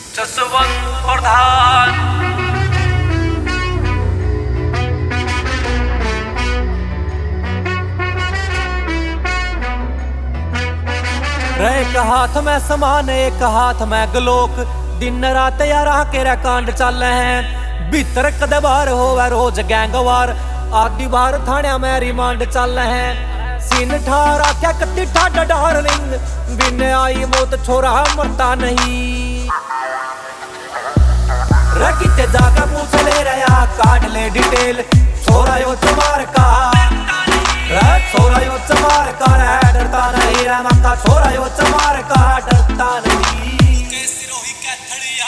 जसवंत प्रधान। एक हाथ में समान एक हाथ में गलोक, दिन रात यारा केरा कांड चल हैं। भीतर कदे बार होवे रोज गैंगवार, आदि बार थाने में रिमांड चल हैं। सीन ठारा क्या कत्ती ठाडा डार्लिंग, बिन आई मौत छोरा मरता नहीं। रखिते जाकर पूछ ले रहा काट ले डिटेल, छोरा यो चमार का छोरा यो चमार का डरता नहीं रे मक्का, छोरा यो चमार का डरता नहीं। सिरोही कैथड़िया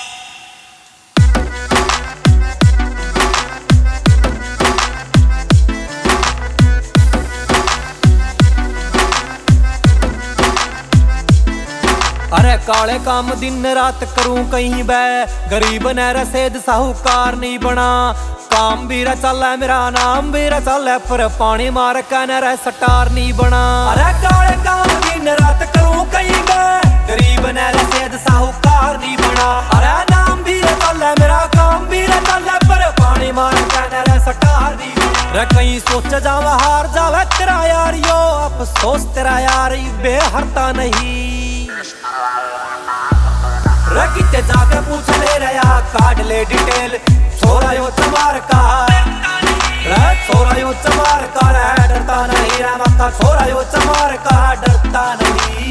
अरे काले काम दिन रात करूं कहीं बे, गरीब ने रसेद साहूकार नहीं बना। काम भी चल मेरा नाम भी चल, पर पानी मार के न सटार नहीं बना। अरे काले काम दिन रात करूं कहीं बे, गरीब ने रसेद साहूकार नहीं बना। अरे नाम भी चल मेरा काम भी चल, पर पानी मार के न सटार नहीं बना। रे कहीं सोच जावा हार जावे तेरा यार यो, अफसोस तेरा यार बेहरता नहीं। रखिते जाके पूछ ले रहा काट ले डिटेल, छोरा यो चमार का छोरा यो चमार का डरता नहीं रे मक्का, छोरा यो चमार का डरता नहीं।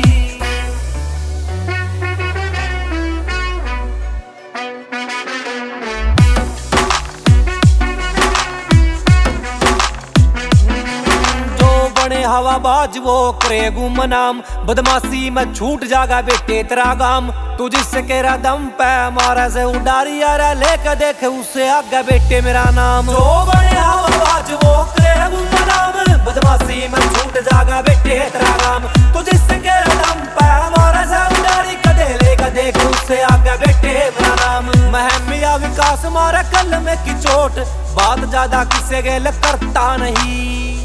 हवाबाज वो करे गुमनाम, बदमाशी में छूट जागा बेटे तेरा गाम। तू जिससे केरा दम पे मारा से उडारी यार, लेके देखे उससे आगे बेटे मेरा नाम। जो बड़े हवाबाज वो करे गुमनाम, बदमाशी में छूट जागा बेटे तेरा गाम। तू जिससे केरा दम पे मारा से उडारी, कदे लेके देखे उससे आगे बेटे मेरा नाम। महमिया विकास मारा कल में की चोट, बात ज्यादा किसे गेल करता नहीं।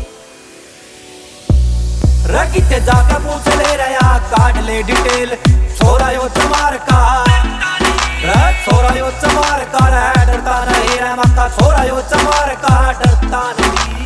रखिते जाकर पूछ ले रहा काट ले डिटेल, छोरा यो चमार का छोरा यो चमार का डरता नहीं रे मक्का, छोरा यो चमार का डरता नहीं।